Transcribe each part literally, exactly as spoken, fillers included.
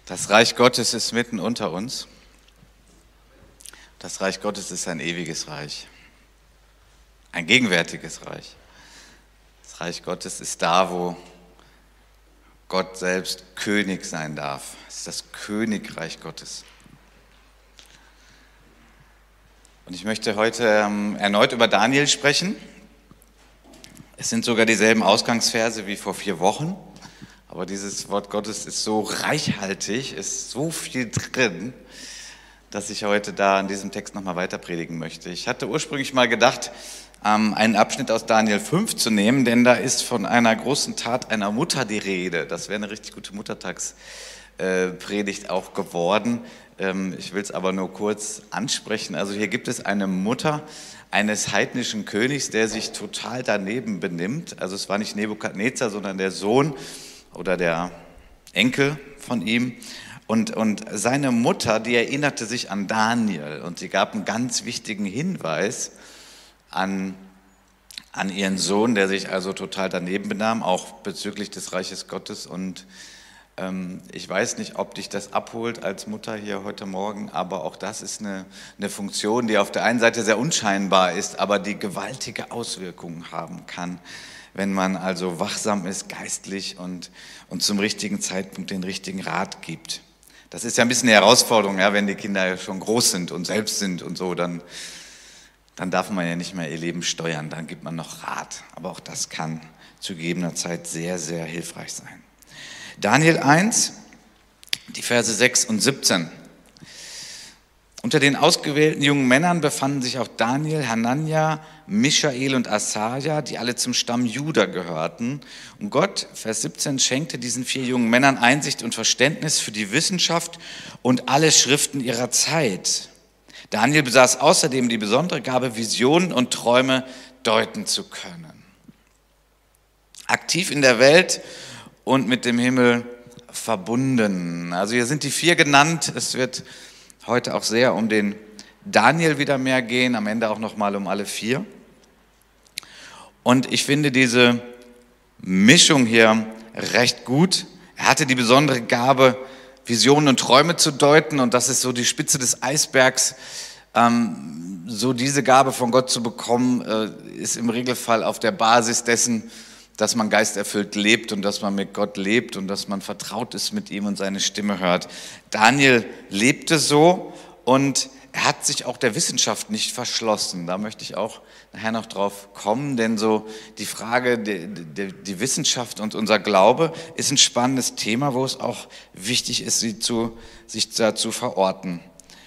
Das Reich Gottes ist mitten unter uns. Das Reich Gottes ist ein ewiges Reich, ein gegenwärtiges Reich. Das Reich Gottes ist da, wo Gott selbst König sein darf. Es ist das Königreich Gottes. Und ich möchte heute ähm, erneut über Daniel sprechen. Es sind sogar dieselben Ausgangsverse wie vor vier Wochen. Aber dieses Wort Gottes ist so reichhaltig, ist so viel drin, dass ich heute da an diesem Text nochmal weiter predigen möchte. Ich hatte ursprünglich mal gedacht, einen Abschnitt aus Daniel fünf zu nehmen, denn da ist von einer großen Tat einer Mutter die Rede. Das wäre eine richtig gute Muttertagspredigt auch geworden. Ich will es aber nur kurz ansprechen. Also hier gibt es eine Mutter eines heidnischen Königs, der sich total daneben benimmt. Also es war nicht Nebukadnezar, sondern der Sohn oder der Enkel von ihm. Und, und seine Mutter, die erinnerte sich an Daniel und sie gab einen ganz wichtigen Hinweis an, an ihren Sohn, der sich also total daneben benahm, auch bezüglich des Reiches Gottes. Und ähm, ich weiß nicht, ob dich das abholt als Mutter hier heute Morgen, aber auch das ist eine, eine Funktion, die auf der einen Seite sehr unscheinbar ist, aber die gewaltige Auswirkungen haben kann, wenn man also wachsam ist, geistlich und, und zum richtigen Zeitpunkt den richtigen Rat gibt. Das ist ja ein bisschen eine Herausforderung, ja, wenn die Kinder schon groß sind und selbst sind und so, dann, dann darf man ja nicht mehr ihr Leben steuern, dann gibt man noch Rat. Aber auch das kann zu gegebener Zeit sehr, sehr hilfreich sein. Daniel eins, die Verse sechs und siebzehn. Unter den ausgewählten jungen Männern befanden sich auch Daniel, Hanania, Michael und Asaja, die alle zum Stamm Juda gehörten. Und Gott, Vers siebzehn, schenkte diesen vier jungen Männern Einsicht und Verständnis für die Wissenschaft und alle Schriften ihrer Zeit. Daniel besaß außerdem die besondere Gabe, Visionen und Träume deuten zu können. Aktiv in der Welt und mit dem Himmel verbunden. Also hier sind die vier genannt. Es wird heute auch sehr um den Daniel wieder mehr gehen, am Ende auch nochmal um alle vier. Und ich finde diese Mischung hier recht gut. Er hatte die besondere Gabe, Visionen und Träume zu deuten, und das ist so die Spitze des Eisbergs. Ähm, so diese Gabe von Gott zu bekommen, äh, ist im Regelfall auf der Basis dessen, dass man geisterfüllt lebt und dass man mit Gott lebt und dass man vertraut ist mit ihm und seine Stimme hört. Daniel lebte so und er hat sich auch der Wissenschaft nicht verschlossen. Da möchte ich auch nachher noch drauf kommen, denn so die Frage, die, die, die Wissenschaft und unser Glaube ist ein spannendes Thema, wo es auch wichtig ist, sie zu, sich da zu verorten,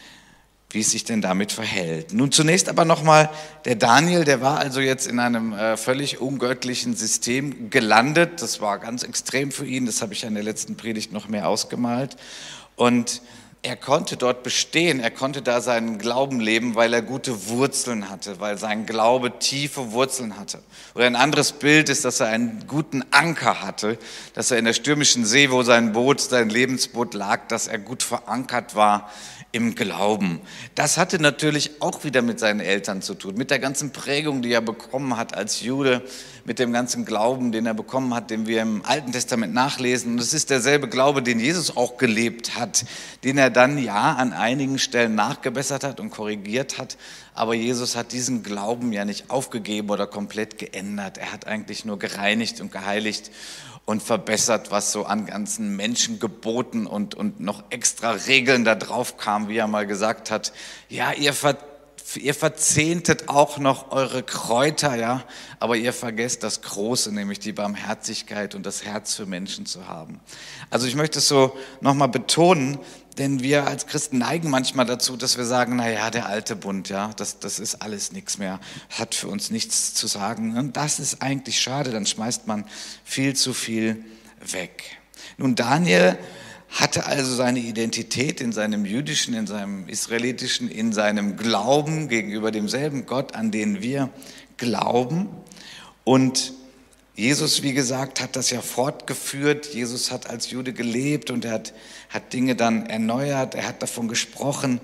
wie es sich denn damit verhält. Nun zunächst aber nochmal, der Daniel, der war also jetzt in einem äh, völlig ungöttlichen System gelandet. Das war ganz extrem für ihn, das habe ich ja in der letzten Predigt noch mehr ausgemalt. Und er konnte dort bestehen, er konnte da seinen Glauben leben, weil er gute Wurzeln hatte, weil sein Glaube tiefe Wurzeln hatte. Oder ein anderes Bild ist, dass er einen guten Anker hatte, dass er in der stürmischen See, wo sein Boot, sein Lebensboot lag, dass er gut verankert war im Glauben. Das hatte natürlich auch wieder mit seinen Eltern zu tun, mit der ganzen Prägung, die er bekommen hat als Jude, mit dem ganzen Glauben, den er bekommen hat, den wir im Alten Testament nachlesen. Und es ist derselbe Glaube, den Jesus auch gelebt hat, den er dann ja an einigen Stellen nachgebessert hat und korrigiert hat. Aber Jesus hat diesen Glauben ja nicht aufgegeben oder komplett geändert. Er hat eigentlich nur gereinigt und geheiligt und verbessert, was so an ganzen Menschengeboten und, und noch extra Regeln da drauf kam, wie er mal gesagt hat, ja, ihr, ver, ihr verzehntet auch noch eure Kräuter, ja, aber ihr vergesst das Große, nämlich die Barmherzigkeit und das Herz für Menschen zu haben. Also ich möchte es so nochmal betonen, denn wir als Christen neigen manchmal dazu, dass wir sagen, naja, der alte Bund, ja, das, das ist alles nichts mehr, hat für uns nichts zu sagen. Und das ist eigentlich schade, dann schmeißt man viel zu viel weg. Nun, Daniel hatte also seine Identität in seinem jüdischen, in seinem israelitischen, in seinem Glauben gegenüber demselben Gott, an den wir glauben. Und Jesus, wie gesagt, hat das ja fortgeführt. Jesus hat als Jude gelebt und er hat, hat Dinge dann erneuert. Er hat davon gesprochen,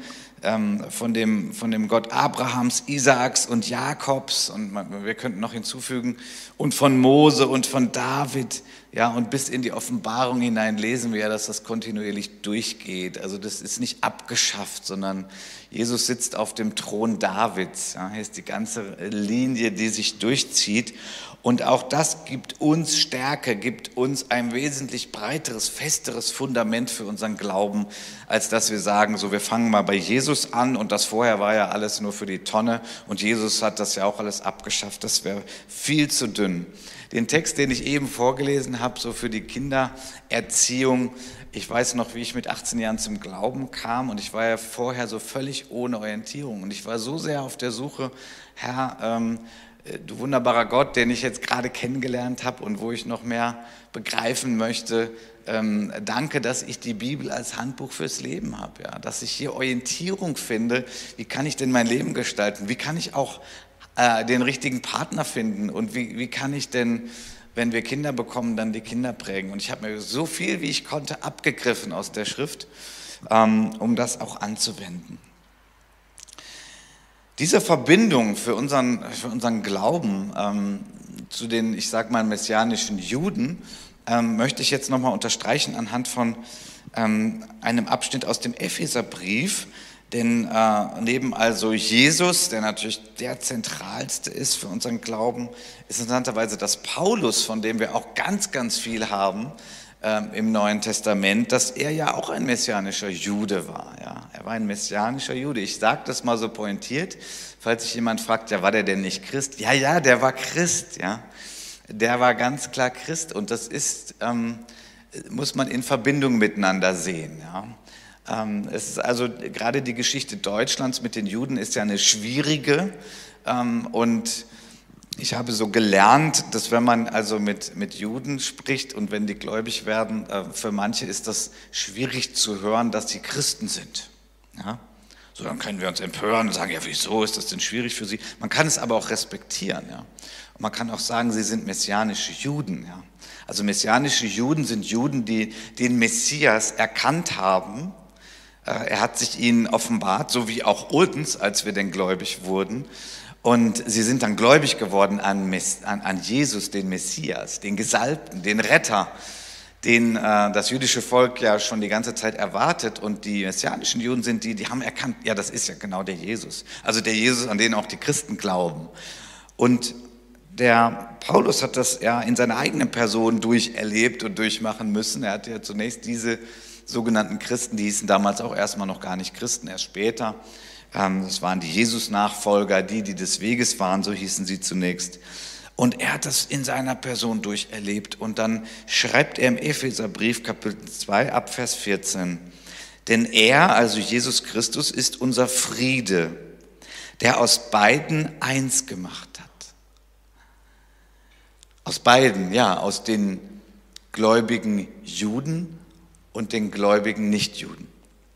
ähm, von, dem, von dem Gott Abrahams, Isaaks und Jakobs, und man, wir könnten noch hinzufügen, und von Mose und von David, ja, und bis in die Offenbarung hinein lesen wir ja, dass das kontinuierlich durchgeht. Also das ist nicht abgeschafft, sondern Jesus sitzt auf dem Thron Davids. Ja, hier ist die ganze Linie, die sich durchzieht. Und auch das gibt uns Stärke, gibt uns ein wesentlich breiteres, festeres Fundament für unseren Glauben, als dass wir sagen, so wir fangen mal bei Jesus an und das vorher war ja alles nur für die Tonne und Jesus hat das ja auch alles abgeschafft. Das wäre viel zu dünn. Den Text, den ich eben vorgelesen habe, so für die Kindererziehung, ich weiß noch, wie ich mit achtzehn Jahren zum Glauben kam und ich war ja vorher so völlig ohne Orientierung und ich war so sehr auf der Suche, Herr, ähm, du wunderbarer Gott, den ich jetzt gerade kennengelernt habe und wo ich noch mehr begreifen möchte, ähm, danke, dass ich die Bibel als Handbuch fürs Leben habe, ja, dass ich hier Orientierung finde, wie kann ich denn mein Leben gestalten, wie kann ich auch äh, den richtigen Partner finden und wie, wie kann ich denn, wenn wir Kinder bekommen, dann die Kinder prägen. Und ich habe mir so viel, wie ich konnte, abgegriffen aus der Schrift, ähm, um das auch anzuwenden. Diese Verbindung für unseren, für unseren Glauben ähm, zu den, ich sage mal, messianischen Juden, ähm, möchte ich jetzt nochmal unterstreichen anhand von ähm, einem Abschnitt aus dem Epheserbrief. Denn äh, neben also Jesus, der natürlich der zentralste ist für unseren Glauben, ist interessanterweise das Paulus, von dem wir auch ganz, ganz viel haben, im Neuen Testament, dass er ja auch ein messianischer Jude war. Ja. Er war ein messianischer Jude. Ich sage das mal so pointiert, falls sich jemand fragt, ja, war der denn nicht Christ? Ja, ja, der war Christ. Ja. Der war ganz klar Christ und das ist, ähm, muss man in Verbindung miteinander sehen. Ja. Ähm, es ist also gerade die Geschichte Deutschlands mit den Juden ist ja eine schwierige ähm, und ich habe so gelernt, dass wenn man also mit, mit Juden spricht und wenn die gläubig werden, für manche ist das schwierig zu hören, dass sie Christen sind. Ja? So, dann können wir uns empören und sagen, ja, wieso ist das denn schwierig für sie? Man kann es aber auch respektieren. Ja? Und man kann auch sagen, sie sind messianische Juden. Ja? Also messianische Juden sind Juden, die den Messias erkannt haben. Er hat sich ihnen offenbart, so wie auch uns, als wir denn gläubig wurden. Und sie sind dann gläubig geworden an, an, an Jesus, den Messias, den Gesalbten, den Retter, den äh, das jüdische Volk ja schon die ganze Zeit erwartet. Und die messianischen Juden sind die, die haben erkannt, ja, das ist ja genau der Jesus. Also der Jesus, an den auch die Christen glauben. Und der Paulus hat das ja in seiner eigenen Person durcherlebt und durchmachen müssen. Er hatte ja zunächst diese sogenannten Christen, die hießen damals auch erstmal noch gar nicht Christen, erst später. Das waren die Jesus-Nachfolger, die, die des Weges waren, so hießen sie zunächst. Und er hat das in seiner Person durcherlebt. Und dann schreibt er im Epheserbrief, Kapitel zwei, ab Vers vierzehn, denn er, also Jesus Christus, ist unser Friede, der aus beiden eins gemacht hat. Aus beiden, ja, aus den gläubigen Juden und den gläubigen Nichtjuden.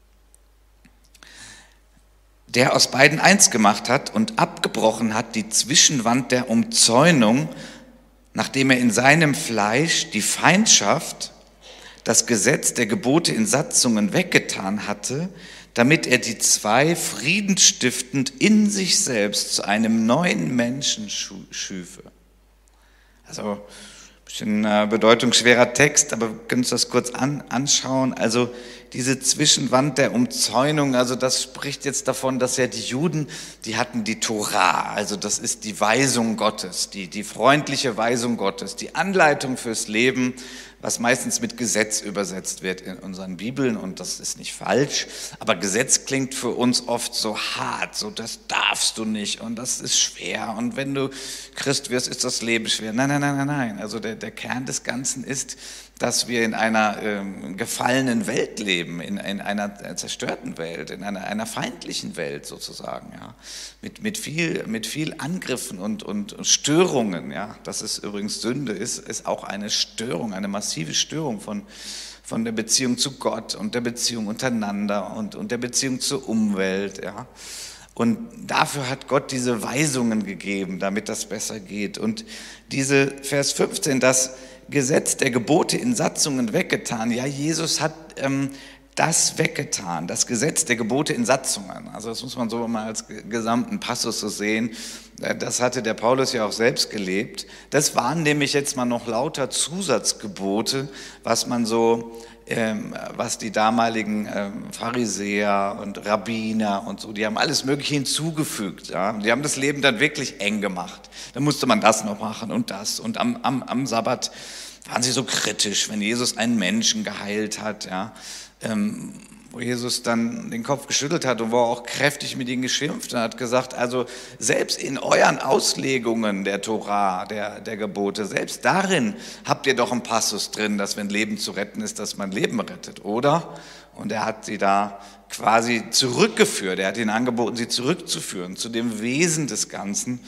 Der aus beiden eins gemacht hat und abgebrochen hat die Zwischenwand der Umzäunung, nachdem er in seinem Fleisch die Feindschaft, das Gesetz der Gebote in Satzungen weggetan hatte, damit er die zwei friedensstiftend in sich selbst zu einem neuen Menschen schüfe. Also ein bisschen äh, bedeutungsschwerer Text, aber wir können uns das kurz an, anschauen. Also diese Zwischenwand der Umzäunung, also das spricht jetzt davon, dass ja die Juden, die hatten die Torah, also das ist die Weisung Gottes, die, die freundliche Weisung Gottes, die Anleitung fürs Leben, was meistens mit Gesetz übersetzt wird in unseren Bibeln und das ist nicht falsch, aber Gesetz klingt für uns oft so hart, so das darfst du nicht und das ist schwer und wenn du Christ wirst, ist das Leben schwer. Nein, nein, nein, nein, nein, also der, der Kern des Ganzen ist, dass wir in einer ähm, gefallenen Welt leben, in, in einer zerstörten Welt, in einer, einer feindlichen Welt sozusagen, ja, mit, mit, viel, mit viel Angriffen und, und, und Störungen, ja, das ist übrigens Sünde, ist, ist auch eine Störung, eine massive Störung von, von der Beziehung zu Gott und der Beziehung untereinander und, und der Beziehung zur Umwelt, ja. Und dafür hat Gott diese Weisungen gegeben, damit das besser geht. Und diese Vers fünfzehn, das Gesetz der Gebote in Satzungen weggetan. Ja, Jesus hat ähm, das weggetan, das Gesetz der Gebote in Satzungen. Also das muss man so mal als gesamten Passus so sehen. Das hatte der Paulus ja auch selbst gelebt. Das waren nämlich jetzt mal noch lauter Zusatzgebote, was man so, ähm, was die damaligen ähm, Pharisäer und Rabbiner und so, die haben alles Mögliche hinzugefügt. Ja? Die haben das Leben dann wirklich eng gemacht. Da musste man das noch machen und das. Und am, am, am Sabbat waren sie so kritisch, wenn Jesus einen Menschen geheilt hat, ja. Ähm, wo Jesus dann den Kopf geschüttelt hat und wo er auch kräftig mit ihnen geschimpft und hat gesagt, also selbst in euren Auslegungen der Torah, der, der Gebote, selbst darin habt ihr doch einen Passus drin, dass wenn Leben zu retten ist, dass man Leben rettet, oder? Und er hat sie da quasi zurückgeführt, er hat ihnen angeboten, sie zurückzuführen zu dem Wesen des Ganzen.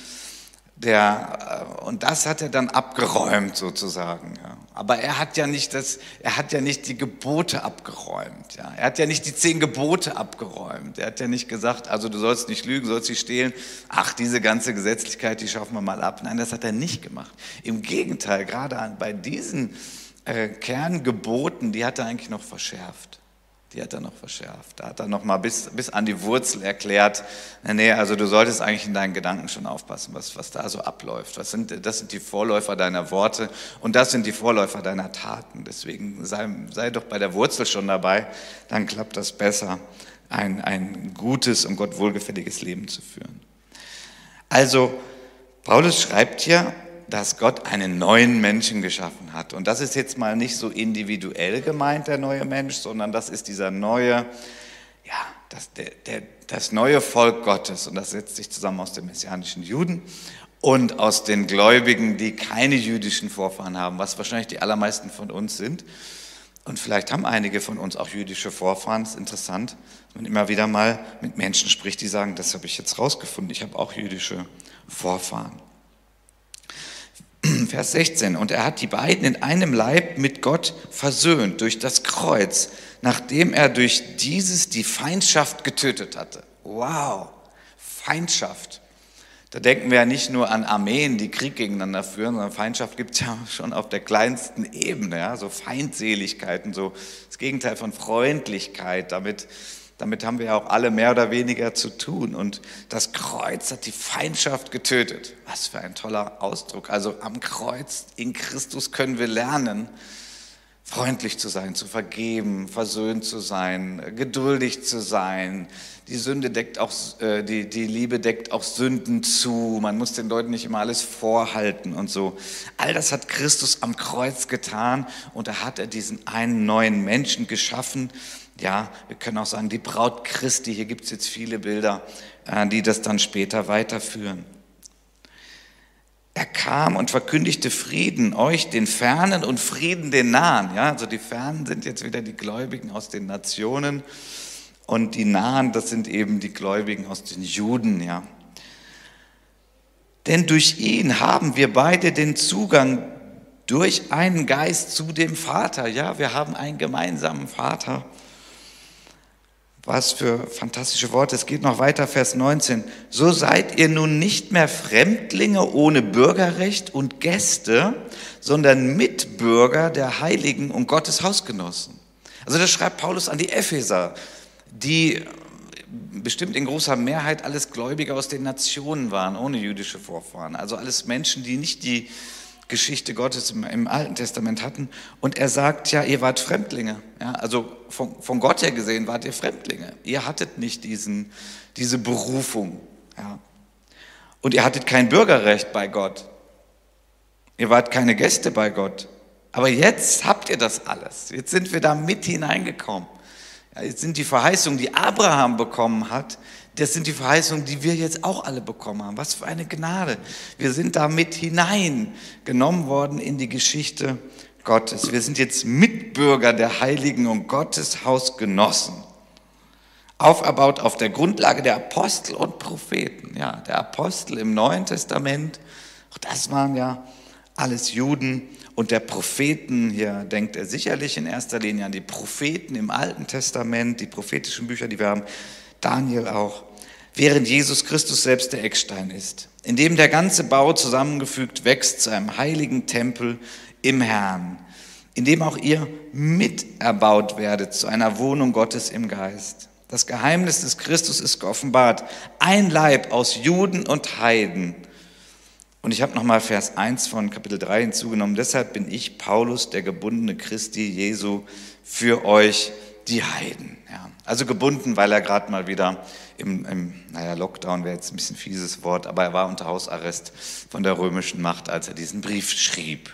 Der, und das hat er dann abgeräumt sozusagen. Ja. Aber er hat ja nicht das, er hat ja nicht die Gebote abgeräumt. Ja. Er hat ja nicht die zehn Gebote abgeräumt. Er hat ja nicht gesagt, also du sollst nicht lügen, sollst nicht stehlen. Ach, diese ganze Gesetzlichkeit, die schaffen wir mal ab. Nein, das hat er nicht gemacht. Im Gegenteil, gerade bei diesen äh, Kerngeboten, die hat er eigentlich noch verschärft. Die hat er noch verschärft. Da hat er noch mal bis, bis an die Wurzel erklärt, nee, also du solltest eigentlich in deinen Gedanken schon aufpassen, was, was da so abläuft. Was sind, das sind die Vorläufer deiner Worte und das sind die Vorläufer deiner Taten. Deswegen sei, sei doch bei der Wurzel schon dabei, dann klappt das besser, ein, ein gutes und Gott wohlgefälliges Leben zu führen. Also, Paulus schreibt hier, dass Gott einen neuen Menschen geschaffen hat. Und das ist jetzt mal nicht so individuell gemeint, der neue Mensch, sondern das ist dieser neue, ja, das, der, der, das neue Volk Gottes. Und das setzt sich zusammen aus den messianischen Juden und aus den Gläubigen, die keine jüdischen Vorfahren haben, was wahrscheinlich die allermeisten von uns sind. Und vielleicht haben einige von uns auch jüdische Vorfahren. Das ist interessant, wenn man immer wieder mal mit Menschen spricht, die sagen, das habe ich jetzt rausgefunden, ich habe auch jüdische Vorfahren. Vers sechzehn, und er hat die beiden in einem Leib mit Gott versöhnt durch das Kreuz, nachdem er durch dieses die Feindschaft getötet hatte. Wow, Feindschaft. Da denken wir ja nicht nur an Armeen, die Krieg gegeneinander führen, sondern Feindschaft gibt es ja schon auf der kleinsten Ebene, ja, so Feindseligkeiten, so das Gegenteil von Freundlichkeit, damit Damit haben wir ja auch alle mehr oder weniger zu tun. Und das Kreuz hat die Feindschaft getötet. Was für ein toller Ausdruck. Also am Kreuz in Christus können wir lernen, freundlich zu sein, zu vergeben, versöhnt zu sein, geduldig zu sein. Die Sünde deckt auch, äh, die, die Liebe deckt auch Sünden zu. Man muss den Leuten nicht immer alles vorhalten und so. All das hat Christus am Kreuz getan und da hat er diesen einen neuen Menschen geschaffen. Ja, wir können auch sagen, die Braut Christi, hier gibt es jetzt viele Bilder, die das dann später weiterführen. Er kam und verkündigte Frieden euch, den Fernen, und Frieden den Nahen. Ja, also die Fernen sind jetzt wieder die Gläubigen aus den Nationen und die Nahen, das sind eben die Gläubigen aus den Juden. Ja. Denn durch ihn haben wir beide den Zugang durch einen Geist zu dem Vater. Ja, wir haben einen gemeinsamen Vater. Was für fantastische Worte. Es geht noch weiter, Vers neunzehn. So seid ihr nun nicht mehr Fremdlinge ohne Bürgerrecht und Gäste, sondern Mitbürger der Heiligen und Gottes Hausgenossen. Also das schreibt Paulus an die Epheser, die bestimmt in großer Mehrheit alles Gläubige aus den Nationen waren, ohne jüdische Vorfahren. Also alles Menschen, die nicht die Geschichte Gottes im, im Alten Testament hatten. Und er sagt, ja, ihr wart Fremdlinge. Ja, also von, von Gott her gesehen wart ihr Fremdlinge. Ihr hattet nicht diesen, diese Berufung. Ja. Und ihr hattet kein Bürgerrecht bei Gott. Ihr wart keine Gäste bei Gott. Aber jetzt habt ihr das alles. Jetzt sind wir da mit hineingekommen. Ja, jetzt sind die Verheißungen, die Abraham bekommen hat, das sind die Verheißungen, die wir jetzt auch alle bekommen haben. Was für eine Gnade. Wir sind da mit hineingenommen worden in die Geschichte Gottes. Wir sind jetzt Mitbürger der Heiligen und Gottes Hausgenossen. Auferbaut auf der Grundlage der Apostel und Propheten. Ja, der Apostel im Neuen Testament, auch das waren ja alles Juden. Und der Propheten, hier denkt er sicherlich in erster Linie an die Propheten im Alten Testament, die prophetischen Bücher, die wir haben, Daniel auch, während Jesus Christus selbst der Eckstein ist, in dem der ganze Bau zusammengefügt wächst zu einem heiligen Tempel im Herrn. indem auch ihr miterbaut werdet zu einer Wohnung Gottes im Geist. Das Geheimnis des Christus ist geoffenbart. Ein Leib aus Juden und Heiden. Und ich habe nochmal Vers eins von Kapitel drei hinzugenommen. Deshalb bin ich, Paulus, der gebundene Christi Jesu, für euch die Heiden. Ja, also gebunden, weil er gerade mal wieder im, im naja, Lockdown wäre jetzt ein bisschen fieses Wort, aber er war unter Hausarrest von der römischen Macht, als er diesen Brief schrieb.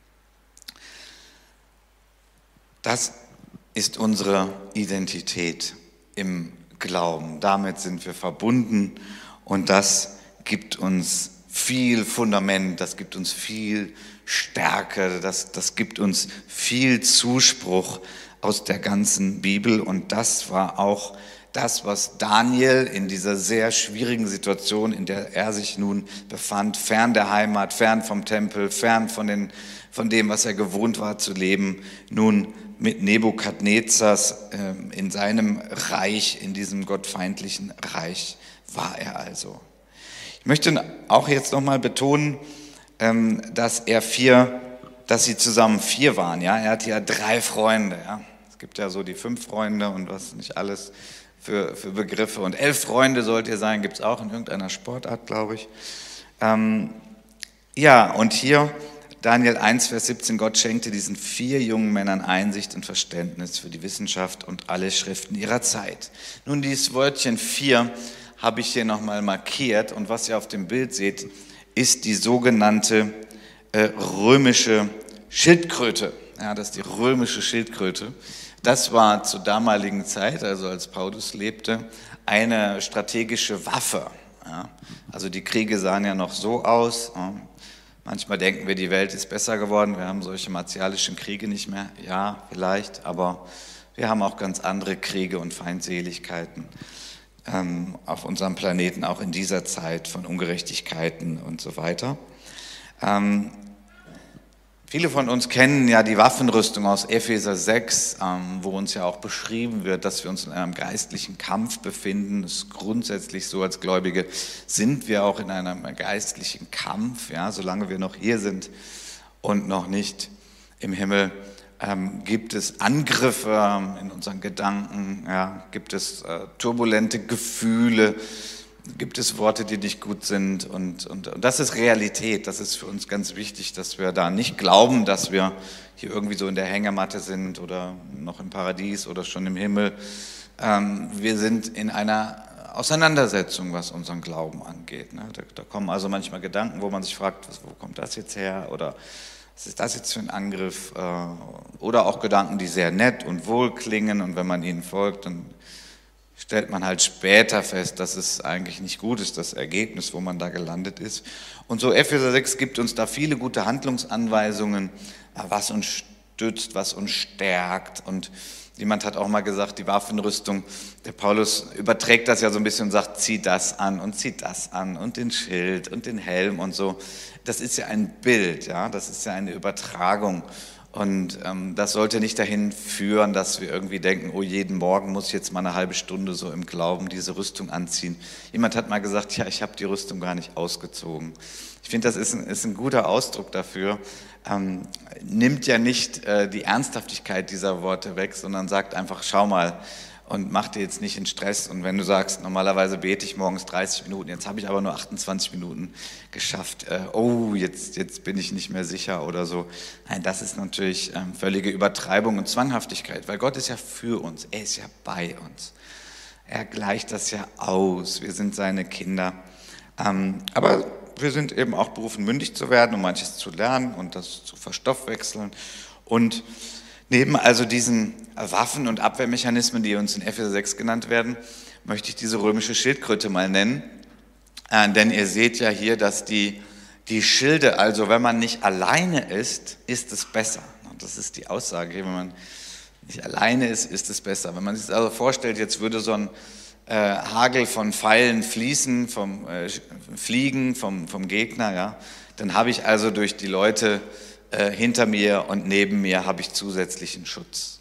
Das ist unsere Identität im Glauben. Damit sind wir verbunden und das gibt uns viel Fundament, das gibt uns viel Stärke, das, das gibt uns viel Zuspruch aus der ganzen Bibel. Und das war auch das, was Daniel in dieser sehr schwierigen Situation, in der er sich nun befand, fern der Heimat, fern vom Tempel, fern von, den, von dem, was er gewohnt war zu leben, nun mit Nebukadnezars äh, in seinem Reich, in diesem gottfeindlichen Reich war er also. Ich möchte auch jetzt nochmal betonen, ähm, dass er vier, dass sie zusammen vier waren. Ja? Er hatte ja drei Freunde. Ja? Es gibt ja so die fünf Freunde und was nicht alles für, für Begriffe. Und elf Freunde sollt ihr sein, gibt es auch in irgendeiner Sportart, glaube ich. Ähm, ja, und hier Daniel eins, Vers siebzehn, Gott schenkte diesen vier jungen Männern Einsicht und Verständnis für die Wissenschaft und alle Schriften ihrer Zeit. Nun, dieses Wörtchen vier habe ich hier nochmal markiert und was ihr auf dem Bild seht, ist die sogenannte äh, römische Schildkröte. Ja, das ist die römische Schildkröte. Das war zur damaligen Zeit, also als Paulus lebte, eine strategische Waffe. Ja, also die Kriege sahen ja noch so aus. Ja. Manchmal denken wir, die Welt ist besser geworden, wir haben solche martialischen Kriege nicht mehr. Ja, vielleicht, aber wir haben auch ganz andere Kriege und Feindseligkeiten ähm, auf unserem Planeten, auch in dieser Zeit von Ungerechtigkeiten und so weiter. Ähm, viele von uns kennen ja die Waffenrüstung aus Epheser sechs, ähm, wo uns ja auch beschrieben wird, dass wir uns in einem geistlichen Kampf befinden. Das ist grundsätzlich so, als Gläubige sind wir auch in einem geistlichen Kampf, ja, solange wir noch hier sind und noch nicht im Himmel. Ähm, gibt es Angriffe ähm, in unseren Gedanken, ja, gibt es äh, turbulente Gefühle, gibt es Worte, die nicht gut sind und, und, und das ist Realität, das ist für uns ganz wichtig, dass wir da nicht glauben, dass wir hier irgendwie so in der Hängematte sind oder noch im Paradies oder schon im Himmel. Ähm, wir sind in einer Auseinandersetzung, was unseren Glauben angeht. Ne? Da, da kommen also manchmal Gedanken, wo man sich fragt, was, wo kommt das jetzt her oder was ist das jetzt für ein Angriff? Oder auch Gedanken, die sehr nett und wohl klingen und wenn man ihnen folgt, dann stellt man halt später fest, dass es eigentlich nicht gut ist, das Ergebnis, wo man da gelandet ist. Und so Epheser sechs gibt uns da viele gute Handlungsanweisungen, was uns stützt, was uns stärkt. Und jemand hat auch mal gesagt, die Waffenrüstung, der Paulus überträgt das ja so ein bisschen und sagt, zieh das an und zieh das an und den Schild und den Helm und so. Das ist ja ein Bild, ja, das ist ja eine Übertragung. Und ähm, das sollte nicht dahin führen, dass wir irgendwie denken, oh, jeden Morgen muss ich jetzt mal eine halbe Stunde so im Glauben diese Rüstung anziehen. Jemand hat mal gesagt, ja, ich habe die Rüstung gar nicht ausgezogen. Ich finde, das ist ein, ist ein guter Ausdruck dafür. Ähm, nimmt ja nicht äh, die Ernsthaftigkeit dieser Worte weg, sondern sagt einfach, schau mal und mach dir jetzt nicht in Stress. Und wenn du sagst, normalerweise bete ich morgens dreißig Minuten, jetzt habe ich aber nur achtundzwanzig Minuten geschafft, äh, oh, jetzt, jetzt bin ich nicht mehr sicher oder so. Nein, das ist natürlich ähm, völlige Übertreibung und Zwanghaftigkeit, weil Gott ist ja für uns, er ist ja bei uns. Er gleicht das ja aus, wir sind seine Kinder. Ähm, aber wir sind eben auch berufen, mündig zu werden und manches zu lernen und das zu verstoffwechseln. Und neben also diesen Waffen- und Abwehrmechanismen, die uns in Epheser sechs genannt werden, möchte ich diese römische Schildkröte mal nennen. Äh, denn ihr seht ja hier, dass die, die Schilde, also wenn man nicht alleine ist, ist es besser. Und das ist die Aussage hier, wenn man nicht alleine ist, ist es besser. Wenn man sich das also vorstellt, jetzt würde so ein äh, Hagel von Pfeilen fließen, vom äh, Fliegen vom, vom Gegner, ja, dann habe ich also durch die Leute äh, hinter mir und neben mir habe ich zusätzlichen Schutz.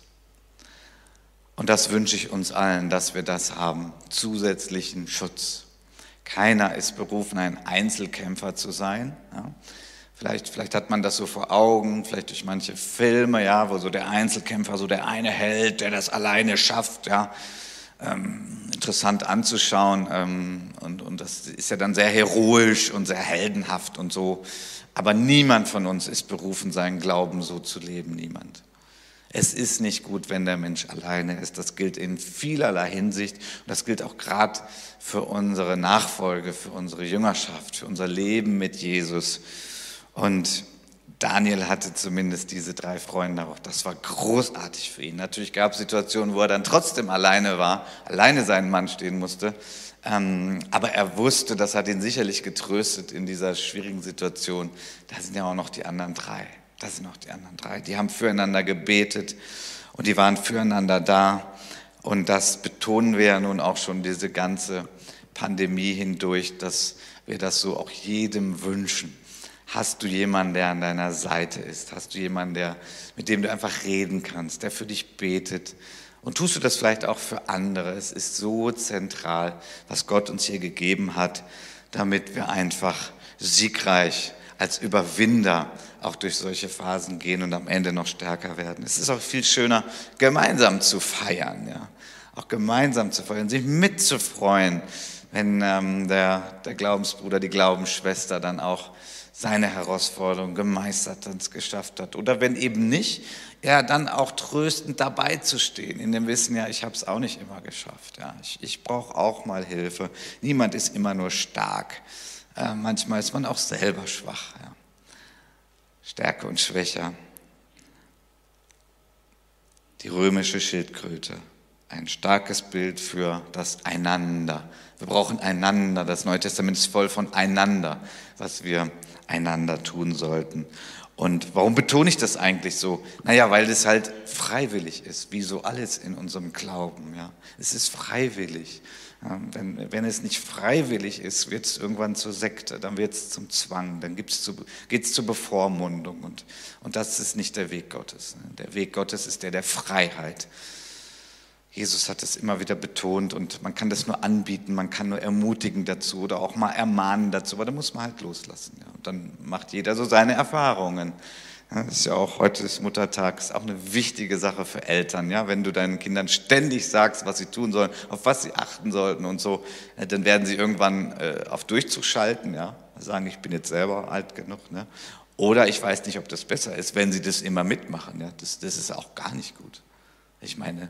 Und das wünsche ich uns allen, dass wir das haben, zusätzlichen Schutz. Keiner ist berufen, ein Einzelkämpfer zu sein. Ja. Vielleicht, vielleicht hat man das so vor Augen, vielleicht durch manche Filme, ja, wo so der Einzelkämpfer, so der eine Held, der das alleine schafft, ja, ähm, interessant anzuschauen. Ähm, und, und das ist ja dann sehr heroisch und sehr heldenhaft und so. Aber niemand von uns ist berufen, seinen Glauben so zu leben, niemand. Es ist nicht gut, wenn der Mensch alleine ist. Das gilt in vielerlei Hinsicht. Und das gilt auch gerade für unsere Nachfolge, für unsere Jüngerschaft, für unser Leben mit Jesus. Und Daniel hatte zumindest diese drei Freunde auch. Das war großartig für ihn. Natürlich gab es Situationen, wo er dann trotzdem alleine war, alleine seinen Mann stehen musste. Aber er wusste, das hat ihn sicherlich getröstet in dieser schwierigen Situation. Da sind ja auch noch die anderen drei. Das sind noch die anderen drei. Die haben füreinander gebetet und die waren füreinander da. Und das betonen wir ja nun auch schon diese ganze Pandemie hindurch, dass wir das so auch jedem wünschen. Hast du jemanden, der an deiner Seite ist? Hast du jemanden, der, mit dem du einfach reden kannst, der für dich betet? Und tust du das vielleicht auch für andere? Es ist so zentral, was Gott uns hier gegeben hat, damit wir einfach siegreich als Überwinder auch durch solche Phasen gehen und am Ende noch stärker werden. Es ist auch viel schöner, gemeinsam zu feiern, ja, auch gemeinsam zu feiern, sich mitzufreuen, wenn ähm, der, der Glaubensbruder, die Glaubensschwester dann auch seine Herausforderung gemeistert hat, es geschafft hat. Oder wenn eben nicht, ja, dann auch tröstend dabei zu stehen, in dem Wissen, ja, ich habe es auch nicht immer geschafft. Ja, ich ich brauche auch mal Hilfe. Niemand ist immer nur stark. Äh, manchmal ist man auch selber schwach. Ja. Stärke und Schwäche. Die römische Schildkröte. Ein starkes Bild für das Einander. Wir brauchen einander. Das Neue Testament ist voll von einander, was wir einander tun sollten. Und warum betone ich das eigentlich so? Naja, weil das halt freiwillig ist, wie so alles in unserem Glauben. Ja. Es ist freiwillig. Ja, wenn, wenn es nicht freiwillig ist, wird es irgendwann zur Sekte, dann wird es zum Zwang, dann geht es zur Bevormundung. Und, und das ist nicht der Weg Gottes. Der Weg Gottes ist der der Freiheit. Jesus hat es immer wieder betont und man kann das nur anbieten, man kann nur ermutigen dazu oder auch mal ermahnen dazu, aber da muss man halt loslassen. Ja. Und dann macht jeder so seine Erfahrungen. Ja, das ist ja auch, heute ist Muttertag, ist auch eine wichtige Sache für Eltern. Ja. Wenn du deinen Kindern ständig sagst, was sie tun sollen, auf was sie achten sollten und so, dann werden sie irgendwann äh, auf Durchzug schalten, ja. Sagen, ich bin jetzt selber alt genug. Ne. Oder ich weiß nicht, ob das besser ist, wenn sie das immer mitmachen. Ja. Das, das ist auch gar nicht gut. Ich meine,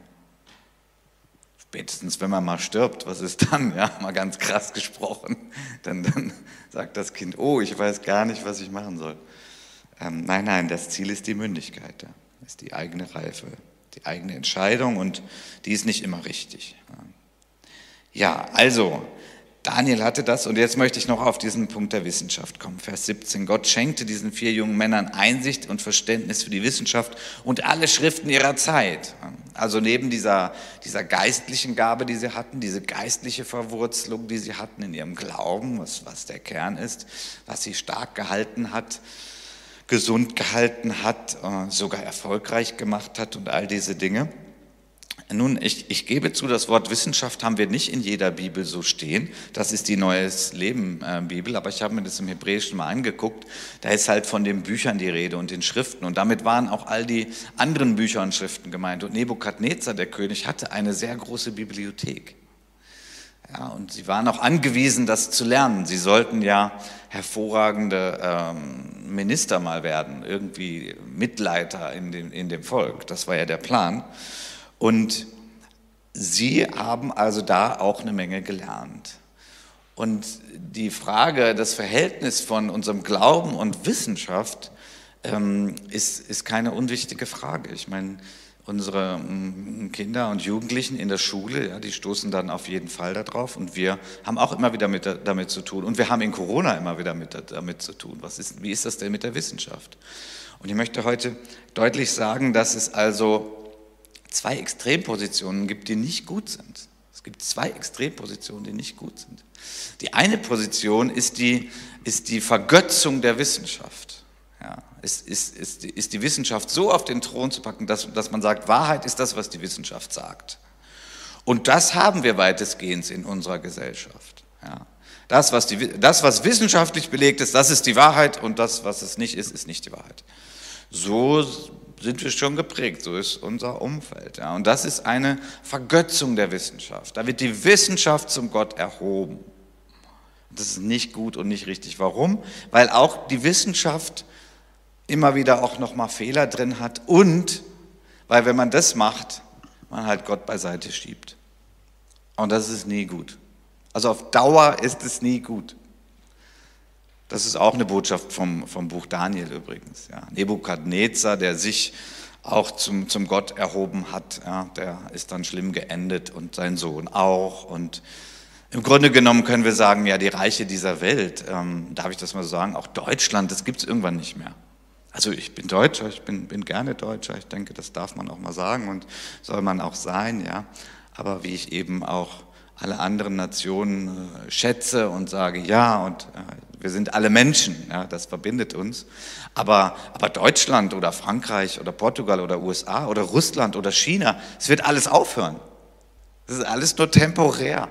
spätestens, wenn man mal stirbt, was ist dann? Ja, mal ganz krass gesprochen. Dann, dann sagt das Kind, oh, ich weiß gar nicht, was ich machen soll. Ähm, nein, nein, das Ziel ist die Mündigkeit. Ja. Das ist die eigene Reife, die eigene Entscheidung und die ist nicht immer richtig. Ja, also, Daniel hatte das und jetzt möchte ich noch auf diesen Punkt der Wissenschaft kommen. Vers siebzehn, Gott schenkte diesen vier jungen Männern Einsicht und Verständnis für die Wissenschaft und alle Schriften ihrer Zeit. Also neben dieser, dieser geistlichen Gabe, die sie hatten, diese geistliche Verwurzelung, die sie hatten in ihrem Glauben, was, was der Kern ist, was sie stark gehalten hat, gesund gehalten hat, sogar erfolgreich gemacht hat und all diese Dinge. Nun, ich, ich gebe zu, das Wort Wissenschaft haben wir nicht in jeder Bibel so stehen. Das ist die Neues Leben äh, Bibel, aber ich habe mir das im Hebräischen mal angeguckt. Da ist halt von den Büchern die Rede und den Schriften. Und damit waren auch all die anderen Bücher und Schriften gemeint. Und Nebukadnezar, der König, hatte eine sehr große Bibliothek. Ja, und sie waren auch angewiesen, das zu lernen. Sie sollten ja hervorragende ähm, Minister mal werden, irgendwie Mitleiter in dem, in dem Volk. Das war ja der Plan. Und sie haben also da auch eine Menge gelernt. Und die Frage, das Verhältnis von unserem Glauben und Wissenschaft ähm, ist, ist keine unwichtige Frage. Ich meine, unsere ähm, Kinder und Jugendlichen in der Schule, ja, die stoßen dann auf jeden Fall darauf. Und wir haben auch immer wieder mit, damit zu tun. Und wir haben in Corona immer wieder mit, damit zu tun. Was ist, wie ist das denn mit der Wissenschaft? Und ich möchte heute deutlich sagen, dass es also zwei Extrempositionen gibt, die nicht gut sind. Es gibt zwei Extrempositionen, die nicht gut sind. Die eine Position ist die, ist die Vergötzung der Wissenschaft. Ja, ist, ist, ist, ist die Wissenschaft so auf den Thron zu packen, dass, dass man sagt, Wahrheit ist das, was die Wissenschaft sagt. Und das haben wir weitestgehend in unserer Gesellschaft. Ja. Das was, die, das, was wissenschaftlich belegt ist, das ist die Wahrheit und das, was es nicht ist, ist nicht die Wahrheit. So sind wir schon geprägt, so ist unser Umfeld. Ja. Und das ist eine Vergötzung der Wissenschaft. Da wird die Wissenschaft zum Gott erhoben. Das ist nicht gut und nicht richtig. Warum? Weil auch die Wissenschaft immer wieder auch nochmal Fehler drin hat und weil wenn man das macht, man halt Gott beiseite schiebt. Und das ist nie gut. Also auf Dauer ist es nie gut. Das ist auch eine Botschaft vom, vom Buch Daniel übrigens. Ja. Nebukadnezar, der sich auch zum, zum Gott erhoben hat, ja, der ist dann schlimm geendet und sein Sohn auch. Und im Grunde genommen können wir sagen, ja, die Reiche dieser Welt, ähm, darf ich das mal so sagen, auch Deutschland, das gibt es irgendwann nicht mehr. Also ich bin Deutscher, ich bin, bin gerne Deutscher, ich denke, das darf man auch mal sagen und soll man auch sein, ja. Aber wie ich eben auch alle anderen Nationen äh, schätze und sage, ja, und äh, wir sind alle Menschen, ja, das verbindet uns. Aber, aber Deutschland oder Frankreich oder Portugal oder U S A oder Russland oder China, es wird alles aufhören. Das ist alles nur temporär.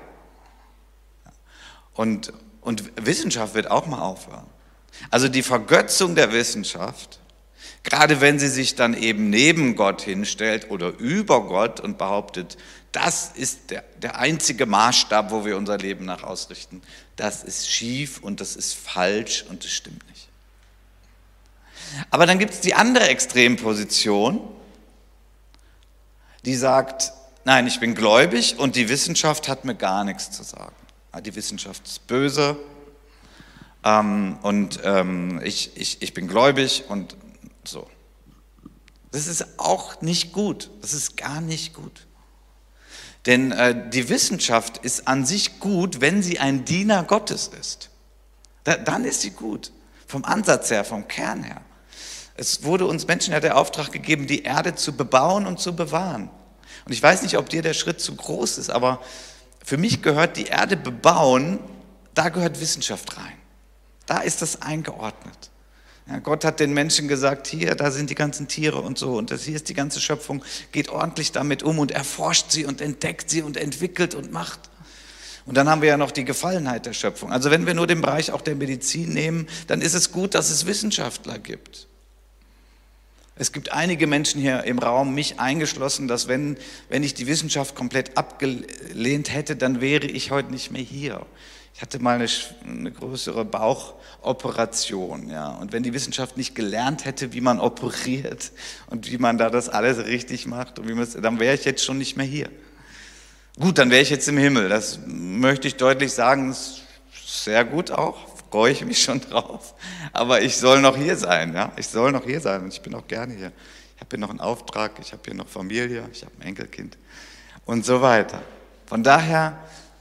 Und, und Wissenschaft wird auch mal aufhören. Also die Vergötzung der Wissenschaft, gerade wenn sie sich dann eben neben Gott hinstellt oder über Gott und behauptet, das ist der, der einzige Maßstab, wo wir unser Leben nach ausrichten, das ist schief und das ist falsch und das stimmt nicht. Aber dann gibt es die andere Extremposition, die sagt, nein, ich bin gläubig und die Wissenschaft hat mir gar nichts zu sagen. Die Wissenschaft ist böse ähm, und ähm, ich, ich, ich bin gläubig und so. Das ist auch nicht gut, das ist gar nicht gut. Denn äh, die Wissenschaft ist an sich gut, wenn sie ein Diener Gottes ist. Da, dann ist sie gut, vom Ansatz her, vom Kern her. Es wurde uns Menschen ja der Auftrag gegeben, die Erde zu bebauen und zu bewahren. Und ich weiß nicht, ob dir der Schritt zu groß ist, aber für mich gehört die Erde bebauen, da gehört Wissenschaft rein. Da ist das eingeordnet. Ja, Gott hat den Menschen gesagt, hier, da sind die ganzen Tiere und so und das hier ist die ganze Schöpfung, geht ordentlich damit um und erforscht sie und entdeckt sie und entwickelt und macht. Und dann haben wir ja noch die Gefallenheit der Schöpfung. Also wenn wir nur den Bereich auch der Medizin nehmen, dann ist es gut, dass es Wissenschaftler gibt. Es gibt einige Menschen hier im Raum, mich eingeschlossen, dass wenn, wenn ich die Wissenschaft komplett abgelehnt hätte, dann wäre ich heute nicht mehr hier. Ich hatte mal eine, eine größere Bauchoperation, ja. Und wenn die Wissenschaft nicht gelernt hätte, wie man operiert und wie man da das alles richtig macht, und wie man das, dann wäre ich jetzt schon nicht mehr hier. Gut, dann wäre ich jetzt im Himmel. Das möchte ich deutlich sagen, ist sehr gut auch. Freue ich mich schon drauf. Aber ich soll noch hier sein, ja. Ich soll noch hier sein und ich bin auch gerne hier. Ich habe hier noch einen Auftrag, ich habe hier noch Familie, ich habe ein Enkelkind und so weiter. Von daher,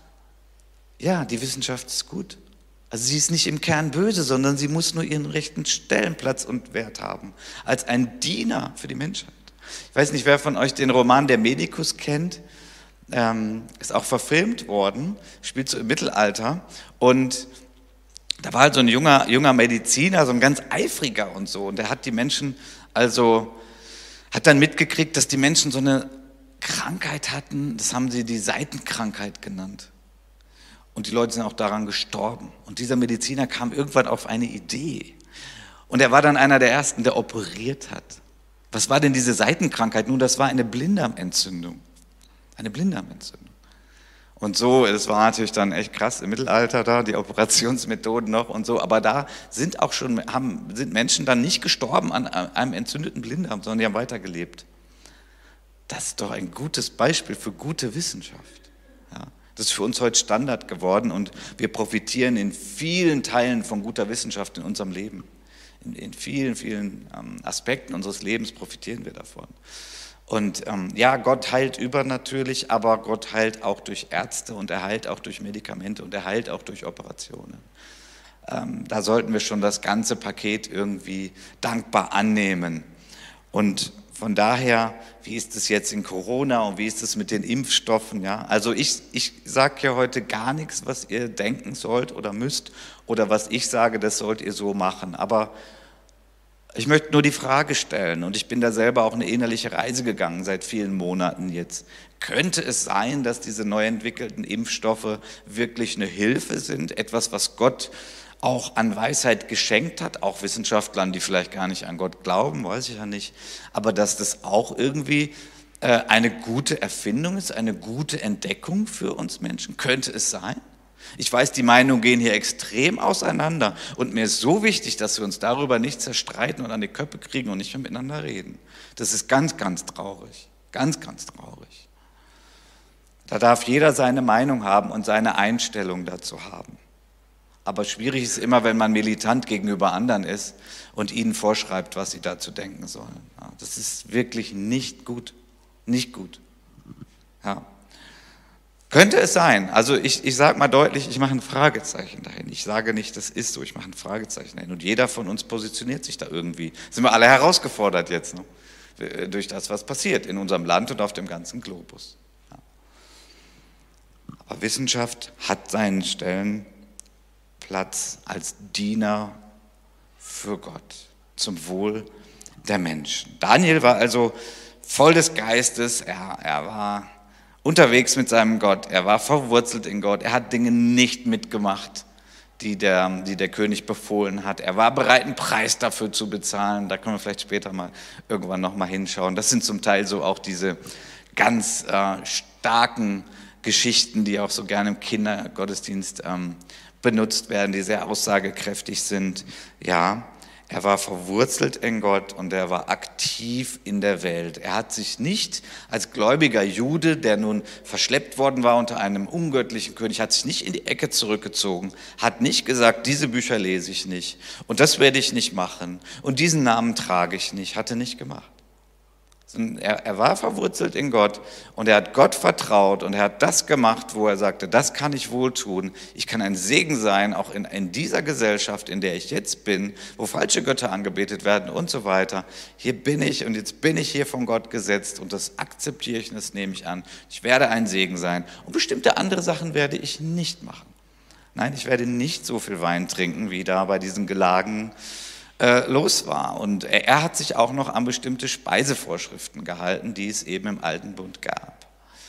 ja, die Wissenschaft ist gut. Also sie ist nicht im Kern böse, sondern sie muss nur ihren rechten Stellenplatz und Wert haben. Als ein Diener für die Menschheit. Ich weiß nicht, wer von euch den Roman Der Medikus kennt. Ähm, ist auch verfilmt worden, spielt so im Mittelalter. Und da war halt so ein junger, junger Mediziner, so ein ganz eifriger und so. Und der hat die Menschen, also hat dann mitgekriegt, dass die Menschen so eine Krankheit hatten, das haben sie die Seitenkrankheit genannt. Und die Leute sind auch daran gestorben. Und dieser Mediziner kam irgendwann auf eine Idee. Und er war dann einer der Ersten, der operiert hat. Was war denn diese Seitenkrankheit? Nun, das war eine Blinddarmentzündung. Eine Blinddarmentzündung. Und so, das war natürlich dann echt krass im Mittelalter da, die Operationsmethoden noch und so. Aber da sind auch schon, haben, sind Menschen dann nicht gestorben an einem entzündeten Blinddarm, sondern die haben weitergelebt. Das ist doch ein gutes Beispiel für gute Wissenschaft. Ja. Das ist für uns heute Standard geworden und wir profitieren in vielen Teilen von guter Wissenschaft in unserem Leben. In, in vielen, vielen ähm, Aspekten unseres Lebens profitieren wir davon. Und ähm, ja, Gott heilt übernatürlich, aber Gott heilt auch durch Ärzte und er heilt auch durch Medikamente und er heilt auch durch Operationen. Ähm, da sollten wir schon das ganze Paket irgendwie dankbar annehmen. Und von daher, wie ist es jetzt in Corona und wie ist es mit den Impfstoffen? Ja? Also ich, ich sage hier heute gar nichts, was ihr denken sollt oder müsst oder was ich sage, das sollt ihr so machen. Aber Ich möchte nur die Frage stellen, und ich bin da selber auch eine innerliche Reise gegangen seit vielen Monaten jetzt. Könnte es sein, dass diese neu entwickelten Impfstoffe wirklich eine Hilfe sind? Etwas, was Gott auch an Weisheit geschenkt hat, auch Wissenschaftlern, die vielleicht gar nicht an Gott glauben, weiß ich ja nicht. Aber dass das auch irgendwie äh, eine gute Erfindung ist, eine gute Entdeckung für uns Menschen? Könnte es sein? Ich weiß, die Meinungen gehen hier extrem auseinander und mir ist so wichtig, dass wir uns darüber nicht zerstreiten und an die Köpfe kriegen und nicht mehr miteinander reden. Das ist ganz, ganz traurig, ganz, ganz traurig. Da darf jeder seine Meinung haben und seine Einstellung dazu haben. Aber schwierig ist immer, wenn man militant gegenüber anderen ist und ihnen vorschreibt, was sie dazu denken sollen. Das ist wirklich nicht gut, nicht gut. Ja. Könnte es sein, also ich, ich sage mal deutlich, ich mache ein Fragezeichen dahin. Ich sage nicht, das ist so, ich mache ein Fragezeichen dahin. Und jeder von uns positioniert sich da irgendwie. Sind wir alle herausgefordert jetzt, ne? Durch das, was passiert in unserem Land und auf dem ganzen Globus. Ja. Aber Wissenschaft hat seinen Stellenplatz als Diener für Gott, zum Wohl der Menschen. Daniel war also voll des Geistes, er, er war unterwegs mit seinem Gott, er war verwurzelt in Gott, er hat Dinge nicht mitgemacht, die der, die der König befohlen hat. Er war bereit, einen Preis dafür zu bezahlen, da können wir vielleicht später mal irgendwann nochmal hinschauen. Das sind zum Teil so auch diese ganz äh, starken Geschichten, die auch so gerne im Kindergottesdienst ähm, benutzt werden, die sehr aussagekräftig sind. Ja, er war verwurzelt in Gott und er war aktiv in der Welt. Er hat sich nicht als gläubiger Jude, der nun verschleppt worden war unter einem ungöttlichen König, hat sich nicht in die Ecke zurückgezogen, hat nicht gesagt, diese Bücher lese ich nicht und das werde ich nicht machen und diesen Namen trage ich nicht, hat er nicht gemacht. Er, er war verwurzelt in Gott und er hat Gott vertraut und er hat das gemacht, wo er sagte, das kann ich wohl tun. Ich kann ein Segen sein, auch in, in dieser Gesellschaft, in der ich jetzt bin, wo falsche Götter angebetet werden und so weiter. Hier bin ich und jetzt bin ich hier von Gott gesetzt und das akzeptiere ich und das nehme ich an. Ich werde ein Segen sein und bestimmte andere Sachen werde ich nicht machen. Nein, ich werde nicht so viel Wein trinken, wie da bei diesen Gelagen los war. Und er hat sich auch noch an bestimmte Speisevorschriften gehalten, die es eben im Alten Bund gab.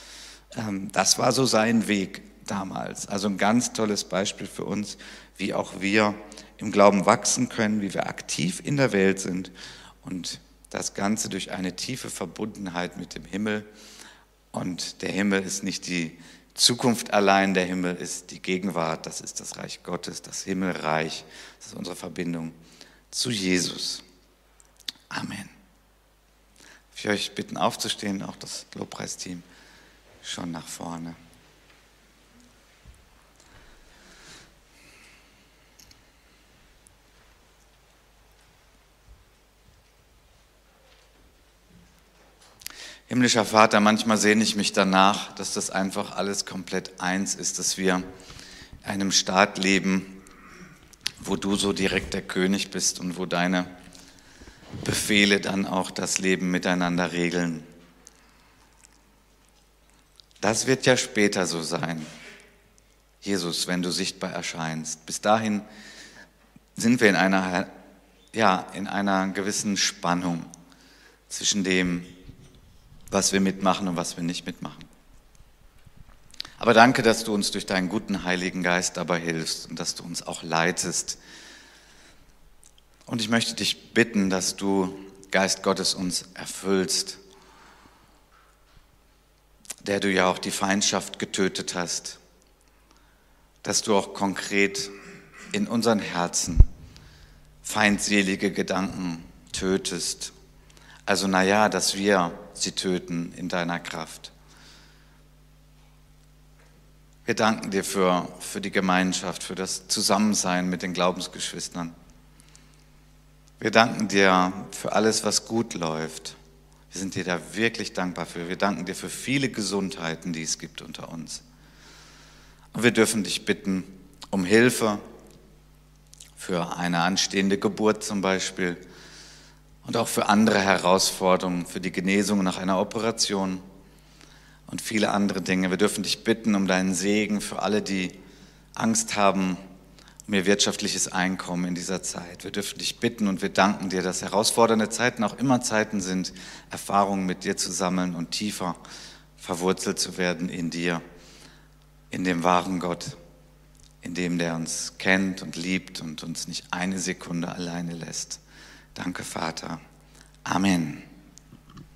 Das war so sein Weg damals. Also ein ganz tolles Beispiel für uns, wie auch wir im Glauben wachsen können, wie wir aktiv in der Welt sind und das Ganze durch eine tiefe Verbundenheit mit dem Himmel. Und der Himmel ist nicht die Zukunft allein, der Himmel ist die Gegenwart, das ist das Reich Gottes, das Himmelreich, das ist unsere Verbindung zu Jesus. Amen. Ich will euch bitten aufzustehen, auch das Lobpreisteam schon nach vorne. Himmlischer Vater, manchmal sehne ich mich danach, dass das einfach alles komplett eins ist, dass wir in einem Staat leben, wo du so direkt der König bist und wo deine Befehle dann auch das Leben miteinander regeln. Das wird ja später so sein, Jesus, wenn du sichtbar erscheinst. Bis dahin sind wir in einer, ja, in einer gewissen Spannung zwischen dem, was wir mitmachen und was wir nicht mitmachen. Aber danke, dass du uns durch deinen guten Heiligen Geist dabei hilfst und dass du uns auch leitest. Und ich möchte dich bitten, dass du, Geist Gottes, uns erfüllst, der du ja auch die Feindschaft getötet hast, dass du auch konkret in unseren Herzen feindselige Gedanken tötest. Also naja, dass wir sie töten in deiner Kraft. Wir danken dir für, für die Gemeinschaft, für das Zusammensein mit den Glaubensgeschwistern. Wir danken dir für alles, was gut läuft. Wir sind dir da wirklich dankbar für. Wir danken dir für viele Gesundheiten, die es gibt unter uns. Und wir dürfen dich bitten um Hilfe für eine anstehende Geburt zum Beispiel und auch für andere Herausforderungen, für die Genesung nach einer Operation und viele andere Dinge. Wir dürfen dich bitten um deinen Segen für alle, die Angst haben mehr wirtschaftliches Einkommen in dieser Zeit. Wir dürfen dich bitten und wir danken dir, dass herausfordernde Zeiten auch immer Zeiten sind, Erfahrungen mit dir zu sammeln und tiefer verwurzelt zu werden in dir, in dem wahren Gott, in dem, der uns kennt und liebt und uns nicht eine Sekunde alleine lässt. Danke, Vater. Amen.